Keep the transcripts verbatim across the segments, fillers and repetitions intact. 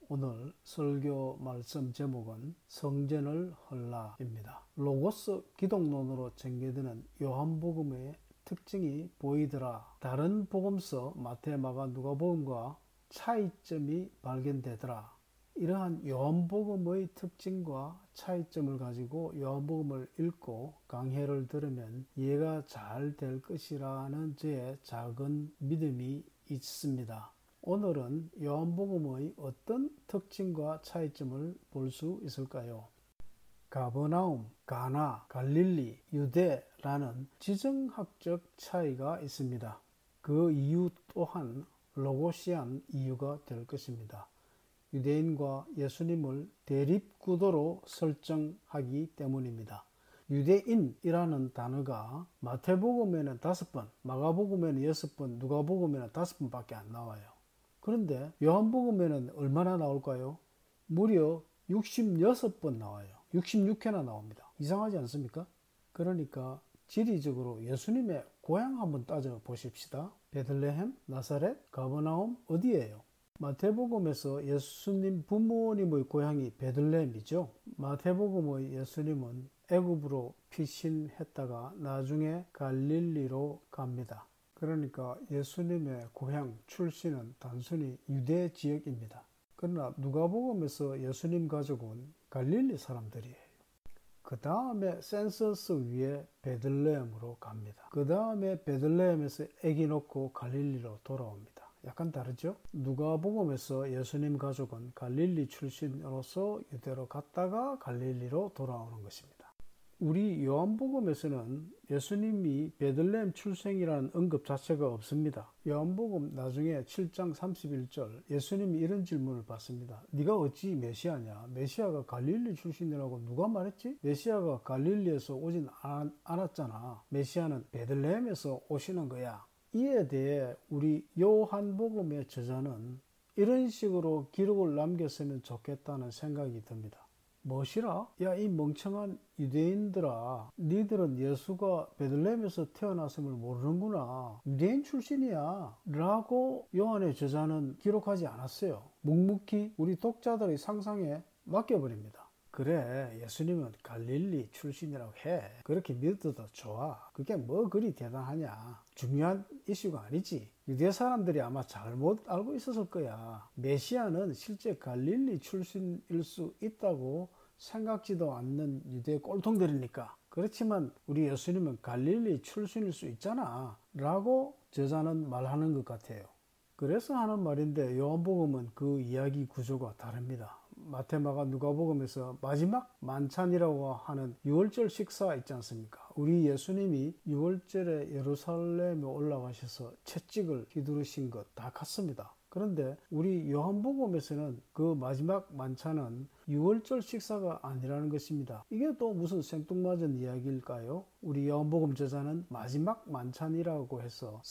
오늘 설교 말씀 제목은 성전을 헐라입니다. 로고스 기독론으로 전개되는 요한복음의 특징이 보이더라. 다른 복음서 마태, 마가, 누가복음과 차이점이 발견되더라. 이러한 요한복음의 특징과 차이점을 가지고 요한복음을 읽고 강해를 들으면 이해가 잘 될 것이라는 제 작은 믿음이 있습니다. 오늘은 요한복음의 어떤 특징과 차이점을 볼 수 있을까요? 가버나움, 가나, 갈릴리, 유대라는 지정학적 차이가 있습니다. 그 이유 또한 로고시안 이유가 될 것입니다. 유대인과 예수님을 대립구도로 설정하기 때문입니다. 유대인이라는 단어가 마태복음에는 다섯 번, 마가복음에는 여섯 번, 누가복음에는 다섯 번밖에 안 나와요. 그런데 요한복음에는 얼마나 나올까요? 무려 육십육 번 나와요. 육십육 회나 나옵니다. 이상하지 않습니까? 그러니까 지리적으로 예수님의 고향 한번 따져 보십시다. 베들레헴, 나사렛, 가버나움 어디예요? 마태복음에서 예수님 부모님의 고향이 베들레헴이죠. 마태복음의 예수님은 애굽으로 피신했다가 나중에 갈릴리로 갑니다. 그러니까 예수님의 고향 출신은 단순히 유대 지역입니다. 그러나 누가복음에서 예수님 가족은 갈릴리 사람들이에요. 그 다음에 센서스 위에 베들레헴으로 갑니다. 그 다음에 베들레헴에서 아기 놓고 갈릴리로 돌아옵니다. 약간 다르죠? 누가복음에서 예수님 가족은 갈릴리 출신으로서 유대로 갔다가 갈릴리로 돌아오는 것입니다. 우리 요한복음에서는 예수님이 베들레헴 출생이라는 언급 자체가 없습니다. 요한복음 나중에 칠 장 삼십일 절 예수님이 이런 질문을 받습니다. 네가 어찌 메시아냐? 메시아가 갈릴리 출신이라고 누가 말했지? 메시아가 갈릴리에서 오진 않, 않았잖아. 메시아는 베들레헴에서 오시는 거야. 이에 대해 우리 요한복음의 저자는 이런 식으로 기록을 남겼으면 좋겠다는 생각이 듭니다. 뭐시라? 야, 이 멍청한 유대인들아, 니들은 예수가 베들레헴에서 태어났음을 모르는구나. 유대인 출신이야 라고 요한의 저자는 기록하지 않았어요. 묵묵히 우리 독자들의 상상에 맡겨버립니다. 그래, 예수님은 갈릴리 출신이라고 해. 그렇게 믿어도 좋아. 그게 뭐 그리 대단하냐. 중요한 이슈가 아니지. 유대 사람들이 아마 잘못 알고 있었을 거야. 메시아는 실제 갈릴리 출신일 수 있다고 생각지도 않는 유대 꼴통들이니까. 그렇지만 우리 예수님은 갈릴리 출신일 수 있잖아 라고 저자는 말하는 것 같아요. 그래서 하는 말인데 요한복음은 그 이야기 구조가 다릅니다. 마태, 마가, 누가복음에서 마지막 만찬이라고 하는 유월절 식사 있지 않습니까? 우리 예수님이 유월절에 예루살렘에 올라가셔서 채찍을 휘두르신 것 다 같습니다. 그런데 우리 요한복음에서는 그 마지막 만찬은 유월절 식사가 아니라는 것입니다. 이게 또 무슨 생뚱맞은 이야기일까요? 우리 요한복음 저자는 마지막 만찬이라고 해서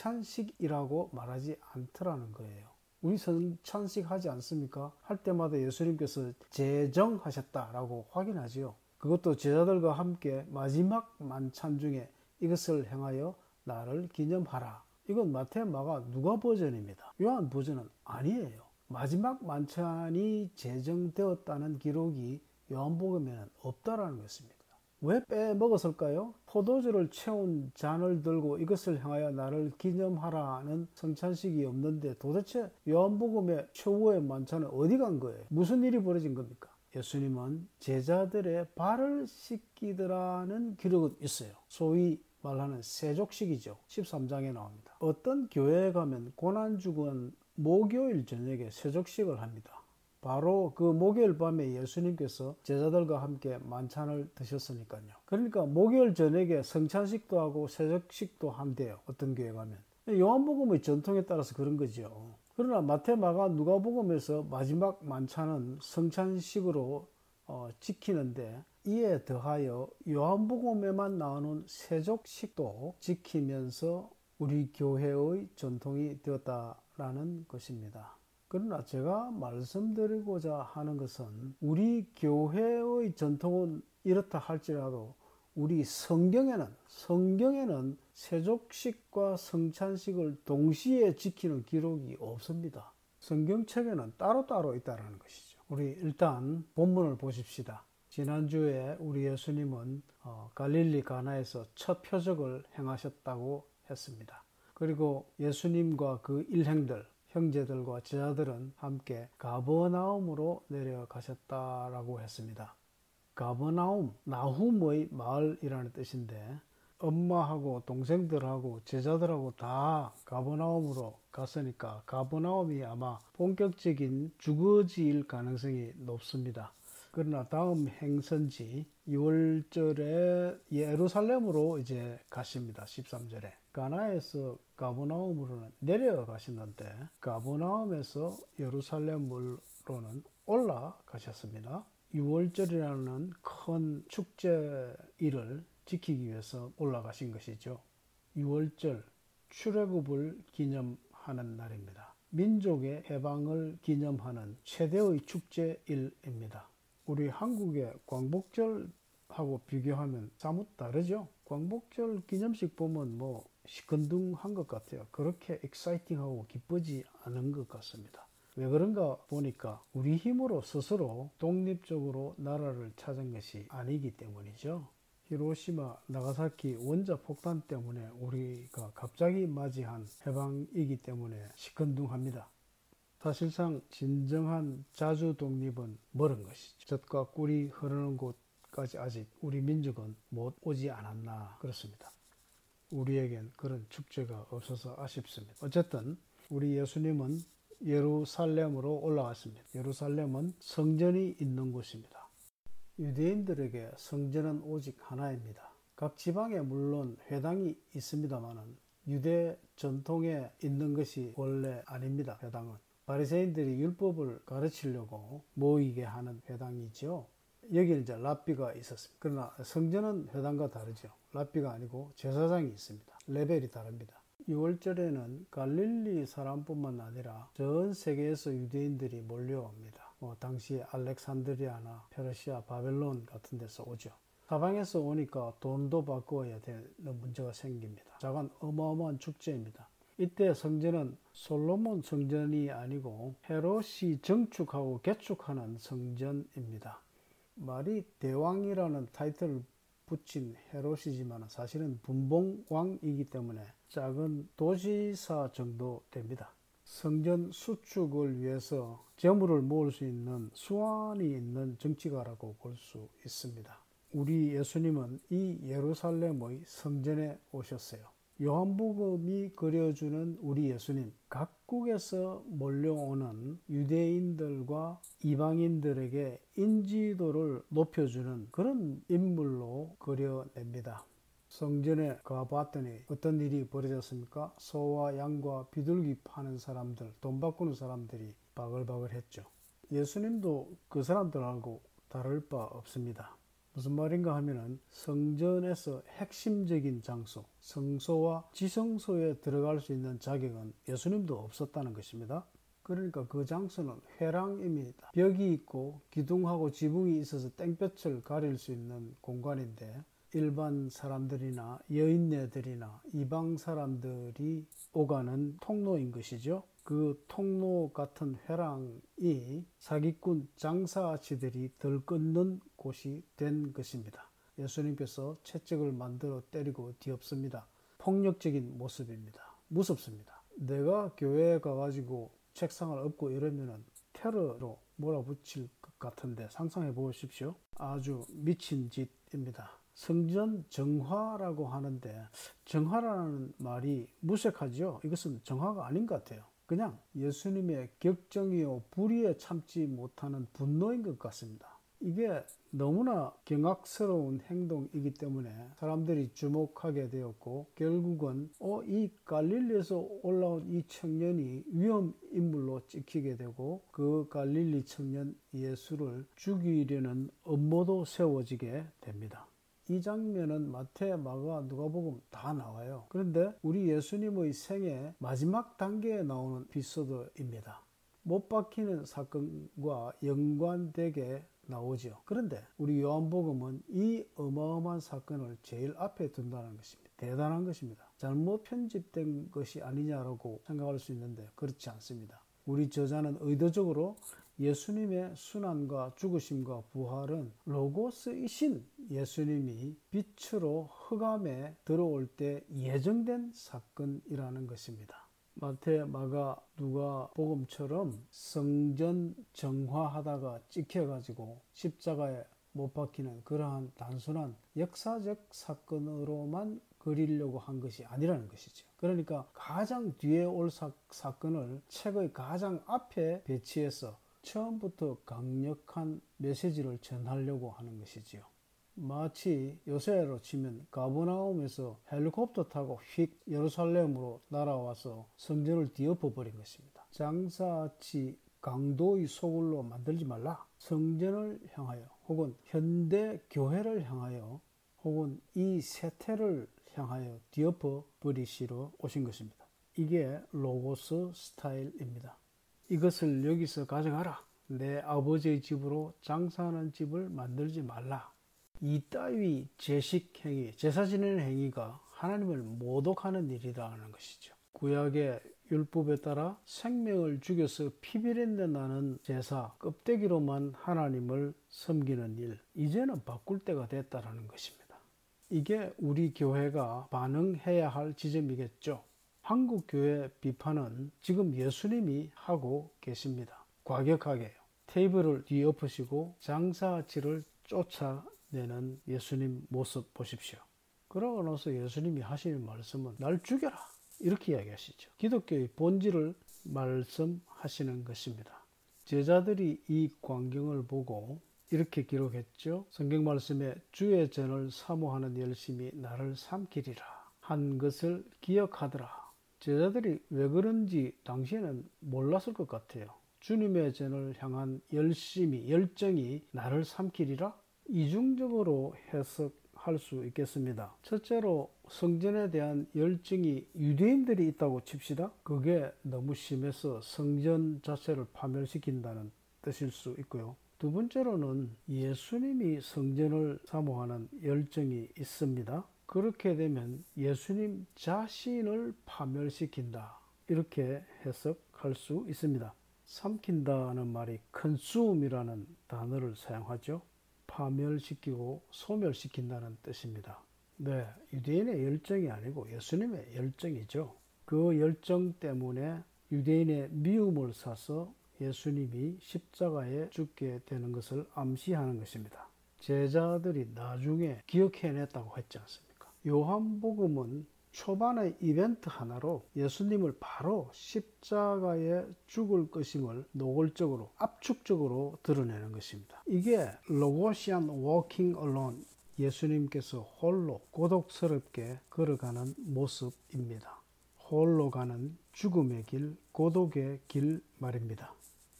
성찬식이라고 말하지 않더라는 거예요. 우리 성찬식 하지 않습니까? 할 때마다 예수님께서 제정하셨다라고 확인하지요. 그것도 제자들과 함께 마지막 만찬 중에 이것을 행하여 나를 기념하라. 이건 마태, 마가, 누가 버전입니다. 요한 버전은 아니에요. 마지막 만찬이 제정되었다는 기록이 요한복음에는 없다라는 것입니다. 왜 빼먹었을까요? 포도주를 채운 잔을 들고 이것을 향하여 나를 기념하라는 성찬식이 없는데 도대체 요한복음의 최후의 만찬은 어디 간 거예요? 무슨 일이 벌어진 겁니까? 예수님은 제자들의 발을 씻기더라는 기록은 있어요. 소위 말하는 세족식이죠. 십삼 장에 나옵니다. 어떤 교회에 가면 고난주간 목요일 저녁에 세족식을 합니다. 바로 그 목요일 밤에 예수님께서 제자들과 함께 만찬을 드셨으니까요. 그러니까 목요일 저녁에 성찬식도 하고 세족식도 한대요. 어떤 교회 가면. 요한복음의 전통에 따라서 그런 거죠. 그러나 마태, 마가, 누가복음에서 마지막 만찬은 성찬식으로 어, 지키는데 이에 더하여 요한복음에만 나오는 세족식도 지키면서 우리 교회의 전통이 되었다라는 것입니다. 그러나 제가 말씀드리고자 하는 것은 우리 교회의 전통은 이렇다 할지라도 우리 성경에는 성경에는 세족식과 성찬식을 동시에 지키는 기록이 없습니다. 성경책에는 따로따로 있다는 것이죠. 우리 일단 본문을 보십시다. 지난주에 우리 예수님은 어, 갈릴리 가나에서 첫 표적을 행하셨다고 했습니다. 그리고 예수님과 그 일행들, 형제들과 제자들은 함께 가버나움으로 내려가셨다라고 했습니다. 가버나움, 나훔의 마을이라는 뜻인데 엄마하고 동생들하고 제자들하고 다 가버나움으로 갔으니까 가버나움이 아마 본격적인 주거지일 가능성이 높습니다. 그러나 다음 행선지 유월절에 예루살렘으로 이제 가십니다. 십삼 절에 가나에서 가버나움으로는 내려가시는데 가버나움에서 예루살렘으로는 올라가셨습니다. 유월절이라는 큰 축제일을 지키기 위해서 올라가신 것이죠. 유월절 출애굽을 기념하는 날입니다. 민족의 해방을 기념하는 최대의 축제일입니다. 우리 한국의 광복절하고 비교하면 사뭇 다르죠. 광복절 기념식 보면 뭐 시큰둥한 것 같아요. 그렇게 익사이팅하고 기쁘지 않은 것 같습니다. 왜 그런가 보니까 우리 힘으로 스스로 독립적으로 나라를 찾은 것이 아니기 때문이죠. 히로시마, 나가사키 원자 폭탄 때문에 우리가 갑자기 맞이한 해방이기 때문에 시큰둥합니다. 사실상 진정한 자주 독립은 멀은 것이죠. 젖과 꿀이 흐르는 곳까지 아직 우리 민족은 못 오지 않았나 그렇습니다. 우리에겐 그런 축제가 없어서 아쉽습니다. 어쨌든 우리 예수님은 예루살렘으로 올라갔습니다. 예루살렘은 성전이 있는 곳입니다. 유대인들에게 성전은 오직 하나입니다. 각 지방에 물론 회당이 있습니다만은 유대 전통에 있는 것이 원래 아닙니다. 회당은 바리새인들이 율법을 가르치려고 모이게 하는 회당이죠. 여기는 이제 랍비가 있었습니다. 그러나 성전은 회당과 다르죠. 랍비가 아니고 제사장이 있습니다. 레벨이 다릅니다. 유월절에는 갈릴리 사람뿐만 아니라 전 세계에서 유대인들이 몰려옵니다. 뭐 당시 알렉산드리아나 페르시아, 바벨론 같은 데서 오죠. 사방에서 오니까 돈도 바꿔야 되는 문제가 생깁니다. 작은 어마어마한 축제입니다. 이때 성전은 솔로몬 성전이 아니고 헤롯이 정축하고 개축하는 성전입니다. 말이 대왕이라는 타이틀을 붙인 헤롯이지만 사실은 분봉왕이기 때문에 작은 도지사 정도 됩니다. 성전 수축을 위해서 재물을 모을 수 있는 수완이 있는 정치가라고 볼 수 있습니다. 우리 예수님은 이 예루살렘의 성전에 오셨어요. 요한복음이 그려주는 우리 예수님, 각국에서 몰려오는 유대인들과 이방인들에게 인지도를 높여주는 그런 인물로 그려냅니다. 성전에 가봤더니 어떤 일이 벌어졌습니까? 소와 양과 비둘기 파는 사람들, 돈 바꾸는 사람들이 바글바글했죠. 예수님도 그 사람들하고 다를 바 없습니다. 무슨 말인가 하면은 성전에서 핵심적인 장소, 성소와 지성소에 들어갈 수 있는 자격은 예수님도 없었다는 것입니다. 그러니까 그 장소는 회랑입니다. 벽이 있고 기둥하고 지붕이 있어서 땡볕을 가릴 수 있는 공간인데 일반 사람들이나 여인네들이나 이방 사람들이 오가는 통로인 것이죠. 그 통로 같은 회랑이 사기꾼 장사치들이 들끓는 곳이 된 것입니다. 예수님께서 채찍을 만들어 때리고 뒤엎습니다. 폭력적인 모습입니다. 무섭습니다. 내가 교회에 가가지고 책상을 엎고 이러면은 테러로 몰아붙일 것 같은데 상상해 보십시오. 아주 미친 짓입니다. 성전 정화라고 하는데 정화라는 말이 무색하죠. 이것은 정화가 아닌 것 같아요. 그냥 예수님의 격정이요 불의에 참지 못하는 분노인 것 같습니다. 이게 너무나 경악스러운 행동이기 때문에 사람들이 주목하게 되었고 결국은 어, 이 갈릴리에서 올라온 이 청년이 위험 인물로 찍히게 되고 그 갈릴리 청년 예수를 죽이려는 음모도 세워지게 됩니다. 이 장면은 마태, 마가, 누가복음 다 나와요. 그런데 우리 예수님의 생애 마지막 단계에 나오는 에피소드입니다. 못 박히는 사건과 연관되게 나오죠. 그런데 우리 요한복음은 이 어마어마한 사건을 제일 앞에 둔다는 것입니다. 대단한 것입니다. 잘못 편집된 것이 아니냐라고 생각할 수 있는데 그렇지 않습니다. 우리 저자는 의도적으로 예수님의 순환과 죽으심과 부활은 로고스이신 예수님이 빛으로 흑암에 들어올 때 예정된 사건이라는 것입니다. 마태, 마가, 누가 복음처럼 성전 정화하다가 찍혀가지고 십자가에 못 박히는 그러한 단순한 역사적 사건으로만 그리려고 한 것이 아니라는 것이죠. 그러니까 가장 뒤에 올 사, 사건을 책의 가장 앞에 배치해서 처음부터 강력한 메시지를 전하려고 하는 것이지요. 마치 요새로 치면 가버나움에서 헬리콥터 타고 휙 예루살렘으로 날아와서 성전을 뒤엎어 버린 것입니다. 장사치 강도의 소굴로 만들지 말라. 성전을 향하여 혹은 현대 교회를 향하여 혹은 이 세태를 향하여 뒤엎어 버리시러 오신 것입니다. 이게 로고스 스타일입니다. 이것을 여기서 가져가라. 내 아버지의 집으로 장사하는 집을 만들지 말라. 이따위 제식 행위, 제사 지내는 행위가 하나님을 모독하는 일이라는 것이죠. 구약의 율법에 따라 생명을 죽여서 피비린내 나는 제사, 껍데기로만 하나님을 섬기는 일, 이제는 바꿀 때가 됐다는 것입니다. 이게 우리 교회가 반응해야 할 지점이겠죠. 한국 교회 비판은 지금 예수님이 하고 계십니다. 과격하게요. 테이블을 뒤엎으시고 장사치를 쫓아내는 예수님 모습 보십시오. 그러고 나서 예수님이 하시는 말씀은 날 죽여라 이렇게 이야기하시죠. 기독교의 본질을 말씀하시는 것입니다. 제자들이 이 광경을 보고 이렇게 기록했죠. 성경 말씀에 주의 전을 사모하는 열심이 나를 삼키리라 한 것을 기억하더라. 제자들이 왜 그런지 당시에는 몰랐을 것 같아요. 주님의 전을 향한 열심이, 열정이 나를 삼키리라? 이중적으로 해석할 수 있겠습니다. 첫째로 성전에 대한 열정이 유대인들이 있다고 칩시다. 그게 너무 심해서 성전 자체를 파멸시킨다는 뜻일 수 있고요. 두 번째로는 예수님이 성전을 사모하는 열정이 있습니다. 그렇게 되면 예수님 자신을 파멸시킨다 이렇게 해석할 수 있습니다. 삼킨다는 말이 consume이라는 단어를 사용하죠. 파멸시키고 소멸시킨다는 뜻입니다. 네, 유대인의 열정이 아니고 예수님의 열정이죠. 그 열정 때문에 유대인의 미움을 사서 예수님이 십자가에 죽게 되는 것을 암시하는 것입니다. 제자들이 나중에 기억해냈다고 했지 않습니까? 요한복음은 초반의 이벤트 하나로 예수님을 바로 십자가에 죽을 것임을 노골적으로 압축적으로 드러내는 것입니다. 이게 로고시안 워킹 얼론, 예수님께서 홀로 고독스럽게 걸어가는 모습입니다. 홀로 가는 죽음의 길, 고독의 길 말입니다.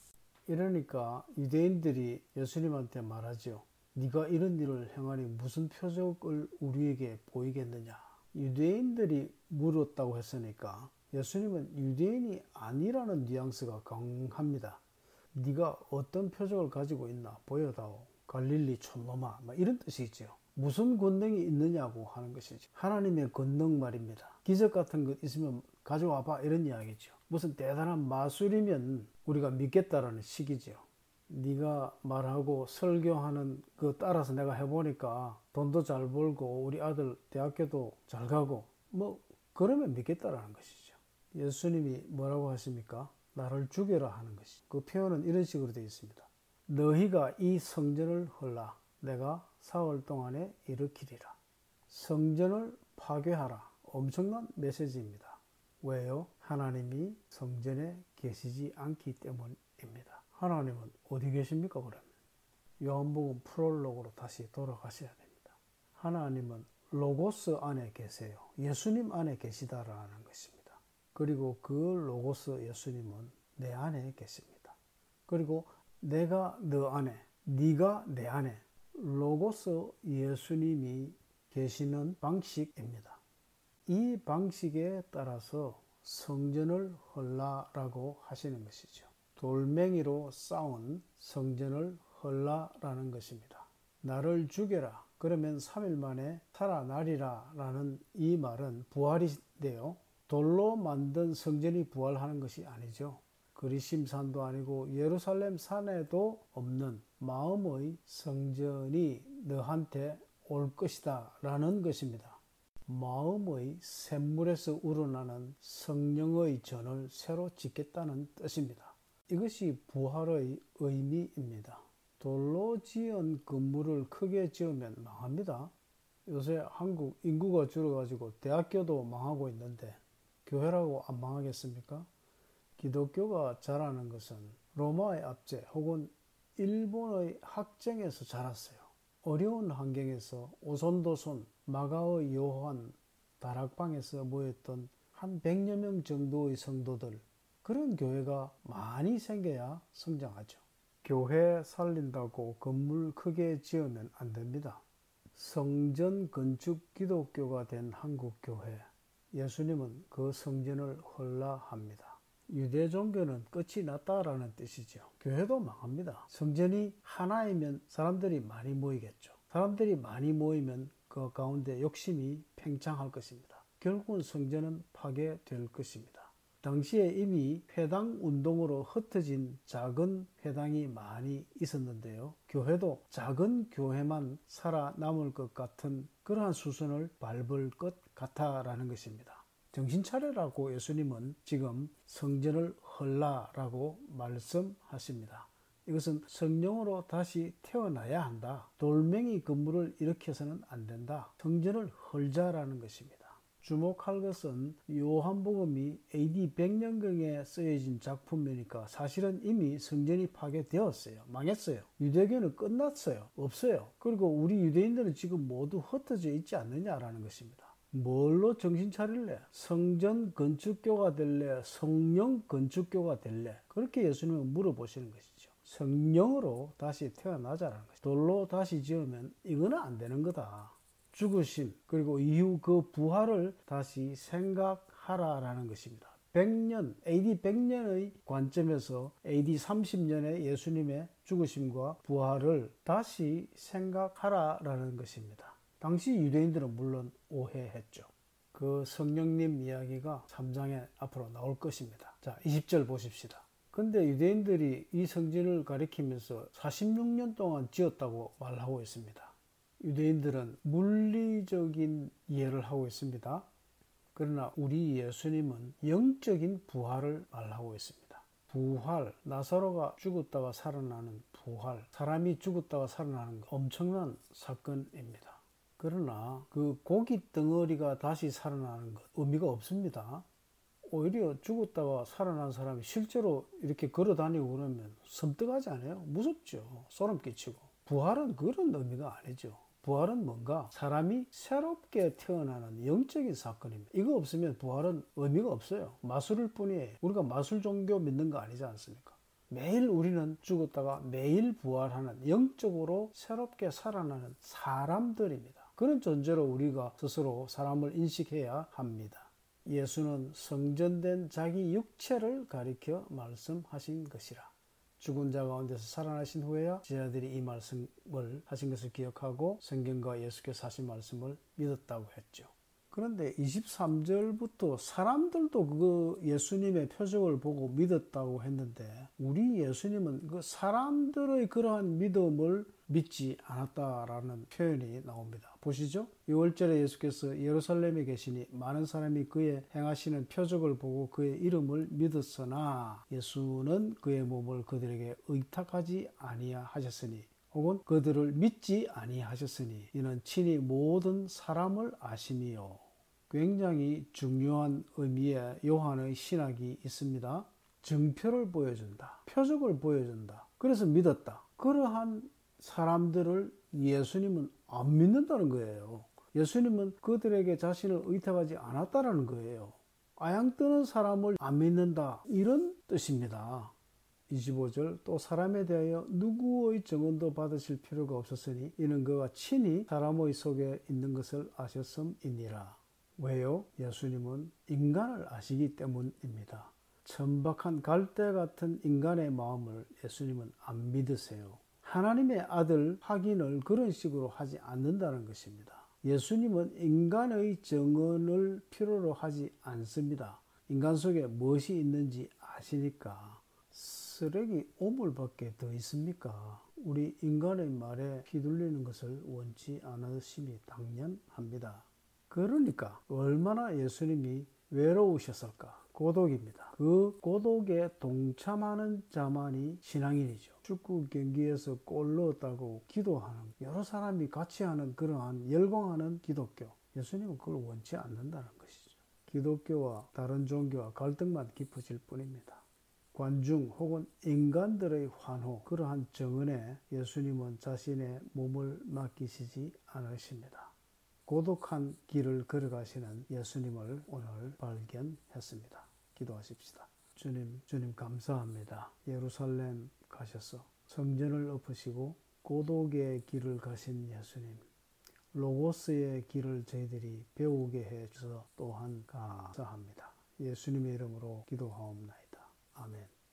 이러니까 유대인들이 예수님한테 말하죠. 네가 이런 일을 행하니 무슨 표적을 우리에게 보이겠느냐. 유대인들이 물었다고 했으니까 예수님은 유대인이 아니라는 뉘앙스가 강합니다. 네가 어떤 표적을 가지고 있나 보여다오. 갈릴리 촌놈아, 막 이런 뜻이죠. 무슨 권능이 있느냐고 하는 것이죠. 하나님의 권능 말입니다. 기적 같은 것 있으면 가져와봐 이런 이야기죠. 무슨 대단한 마술이면 우리가 믿겠다라는 식이죠. 네가 말하고 설교하는 거 따라서 내가 해보니까 돈도 잘 벌고 우리 아들 대학교도 잘 가고 뭐 그러면 믿겠다라는 것이죠. 예수님이 뭐라고 하십니까? 나를 죽여라 하는 것이. 그 표현은 이런 식으로 되어 있습니다. 너희가 이 성전을 헐라 내가 사흘 동안에 일으키리라. 성전을 파괴하라. 엄청난 메시지입니다. 왜요? 하나님이 성전에 계시지 않기 때문입니다. 하나님은 어디 계십니까 그러면? 요한복음 프롤로그로 다시 돌아가셔야 됩니다. 하나님은 로고스 안에 계세요. 예수님 안에 계시다라는 것입니다. 그리고 그 로고스 예수님은 내 안에 계십니다. 그리고 내가 너 안에, 네가 내 안에 로고스 예수님이 계시는 방식입니다. 이 방식에 따라서 성전을 헐라라고 하시는 것이죠. 돌멩이로 쌓은 성전을 헐라라는 것입니다. 나를 죽여라. 그러면 삼 일 만에 살아나리라 라는 이 말은 부활인데요. 돌로 만든 성전이 부활하는 것이 아니죠. 그리심 산도 아니고 예루살렘 산에도 없는 마음의 성전이 너한테 올 것이다 라는 것입니다. 마음의 샘물에서 우러나는 성령의 전을 새로 짓겠다는 뜻입니다. 이것이 부활의 의미입니다. 돌로 지은 건물을 크게 지으면 망합니다. 요새 한국 인구가 줄어가지고 대학교도 망하고 있는데 교회라고 안 망하겠습니까? 기독교가 자라는 것은 로마의 압제 혹은 일본의 학쟁에서 자랐어요. 어려운 환경에서 오손도손, 마가의 요한, 다락방에서 모였던 한 백여 명 정도의 성도들, 그런 교회가 많이 생겨야 성장하죠. 교회 살린다고 건물 크게 지으면 안 됩니다. 성전 건축 기독교가 된 한국교회, 예수님은 그 성전을 헐라합니다. 유대 종교는 끝이 났다라는 뜻이죠. 교회도 망합니다. 성전이 하나이면 사람들이 많이 모이겠죠. 사람들이 많이 모이면 그 가운데 욕심이 팽창할 것입니다. 결국은 성전은 파괴될 것입니다. 당시에 이미 회당 운동으로 흩어진 작은 회당이 많이 있었는데요. 교회도 작은 교회만 살아남을 것 같은 그러한 수순을 밟을 것 같다라는 것입니다. 정신 차려라고 예수님은 지금 성전을 헐라라고 말씀하십니다. 이것은 성령으로 다시 태어나야 한다. 돌멩이 건물을 일으켜서는 안 된다. 성전을 헐자라는 것입니다. 주목할 것은 요한복음이 에이디 백 년경에 쓰여진 작품이니까 사실은 이미 성전이 파괴되었어요. 망했어요. 유대교는 끝났어요. 없어요. 그리고 우리 유대인들은 지금 모두 흩어져 있지 않느냐라는 것입니다. 뭘로 정신 차릴래? 성전 건축교가 될래? 성령 건축교가 될래? 그렇게 예수님은 물어보시는 것이죠. 성령으로 다시 태어나자라는 것이죠. 돌로 다시 지으면 이거는 안 되는 거다. 죽으심 그리고 이후 그 부활을 다시 생각하라라는 것입니다. 백 년, 에이디 백 년의 관점에서 에이디 삼십 년의 예수님의 죽으심과 부활을 다시 생각하라라는 것입니다. 당시 유대인들은 물론 오해했죠. 그 성령님 이야기가 삼 장에 앞으로 나올 것입니다. 자, 이십 절 보십시다. 근데 유대인들이 이 성전을 가리키면서 사십육 년 동안 지었다고 말하고 있습니다. 유대인들은 물리적인 이해를 하고 있습니다. 그러나 우리 예수님은 영적인 부활을 말하고 있습니다. 부활, 나사로가 죽었다가 살아나는 부활, 사람이 죽었다가 살아나는 엄청난 사건입니다. 그러나 그 고기 덩어리가 다시 살아나는 것 의미가 없습니다. 오히려 죽었다가 살아난 사람이 실제로 이렇게 걸어 다니고 그러면 섬뜩하지 않아요? 무섭죠. 소름 끼치고. 부활은 그런 의미가 아니죠. 부활은 뭔가 사람이 새롭게 태어나는 영적인 사건입니다. 이거 없으면 부활은 의미가 없어요. 마술일 뿐이에요. 우리가 마술 종교 믿는 거 아니지 않습니까? 매일 우리는 죽었다가 매일 부활하는 영적으로 새롭게 살아나는 사람들입니다. 그런 존재로 우리가 스스로 사람을 인식해야 합니다. 예수는 성전된 자기 육체를 가리켜 말씀하신 것이라. 죽은 자 가운데서 살아나신 후에야 제자들이 이 말씀을 하신 것을 기억하고 성경과 예수께서 하신 말씀을 믿었다고 했죠. 그런데 이십삼 절부터 사람들도 그 예수님의 표적을 보고 믿었다고 했는데 우리 예수님은 그 사람들의 그러한 믿음을 믿지 않았다라는 표현이 나옵니다. 보시죠. 유월 절에 예수께서 예루살렘에 계시니 많은 사람이 그의 행하시는 표적을 보고 그의 이름을 믿었으나 예수는 그의 몸을 그들에게 의탁하지 아니하셨으니 혹은 그들을 믿지 아니하셨으니 이는 친히 모든 사람을 아심이요. 굉장히 중요한 의미의 요한의 신학이 있습니다. 증표를 보여준다. 표적을 보여준다. 그래서 믿었다. 그러한 사람들을 예수님은 안 믿는다는 거예요. 예수님은 그들에게 자신을 의탁하지 않았다는 거예요. 아양 뜨는 사람을 안 믿는다. 이런 뜻입니다. 이십오 절 또 사람에 대하여 누구의 증언도 받으실 필요가 없었으니 이는 그가 친히 사람의 속에 있는 것을 아셨음이니라. 왜요? 예수님은 인간을 아시기 때문입니다. 천박한 갈대 같은 인간의 마음을 예수님은 안 믿으세요. 하나님의 아들 확인을 그런 식으로 하지 않는다는 것입니다. 예수님은 인간의 증언을 필요로 하지 않습니다. 인간 속에 무엇이 있는지 아시니까. 쓰레기 오물밖에 더 있습니까? 우리 인간의 말에 휘둘리는 것을 원치 않으심이 당연합니다. 그러니까 얼마나 예수님이 외로우셨을까? 고독입니다. 그 고독에 동참하는 자만이 신앙인이죠. 축구 경기에서 골 넣었다고 기도하는 여러 사람이 같이 하는 그러한 열광하는 기독교. 예수님은 그걸 원치 않는다는 것이죠. 기독교와 다른 종교와 갈등만 깊어질 뿐입니다. 관중 혹은 인간들의 환호, 그러한 정은에 예수님은 자신의 몸을 맡기시지 않으십니다. 고독한 길을 걸어가시는 예수님을 오늘 발견했습니다. 기도하십시다. 주님, 주님 감사합니다. 예루살렘 가셔서 성전을 엎으시고 고독의 길을 가신 예수님, 로고스의 길을 저희들이 배우게 해주셔서 또한 감사합니다. 예수님의 이름으로 기도하옵나이다. 아멘.